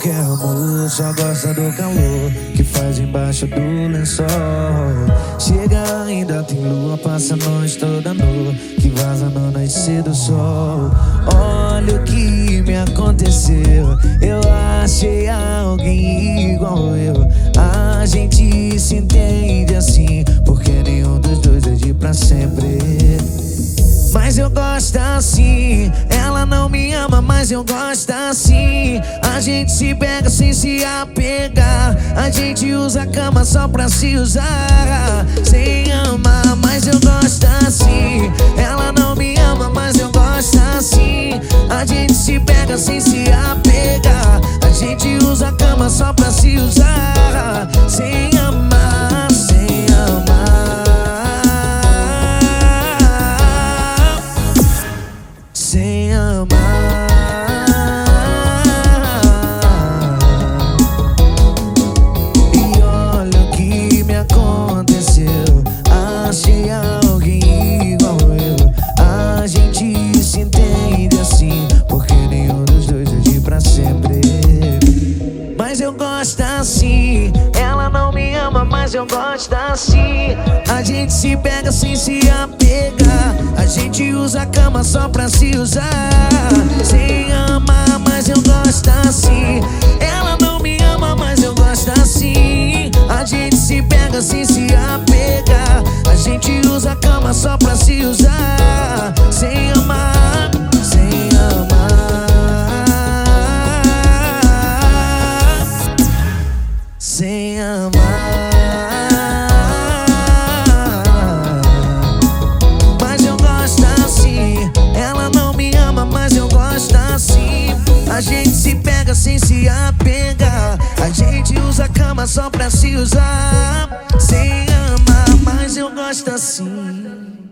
quer amor, só gosta do calor que faz embaixo do lençol. Chega ainda tem lua, passa a noite toda nua, que vaza no nascer do sol. Olha o que me aconteceu, eu achei alguém igual eu. A gente se entende assim, porque nenhum dos dois é de pra sempre. Mas eu gosto assim, ela não me ama, mas eu gosto assim. A gente se pega sem se apegar, a gente usa a cama só pra se usar, sem amar. Mas eu gosto assim, ela não me ama, mas eu gosto assim. A gente se pega sem se apegar, a gente usa a cama só pra se usar, sem amar, sem amar. Sem amar. E olha o que me aconteceu, achei alguém igual eu. A gente se entende assim, porque nenhum dos dois é de pra sempre. Mas eu gosto assim, ela não me ama, mas eu gosto assim. A gente se pega sem se apegar, a gente usa a cama só pra se usar, sem amar. Mas eu gosto assim, ela não me ama, mas eu gosto assim. A gente se pega sem se apegar, a gente usa a cama só pra se usar, sem amar, sem amar, sem amar. A gente se pega sem se apegar, a gente usa a cama só pra se usar, sem amar. Mas eu gosto assim.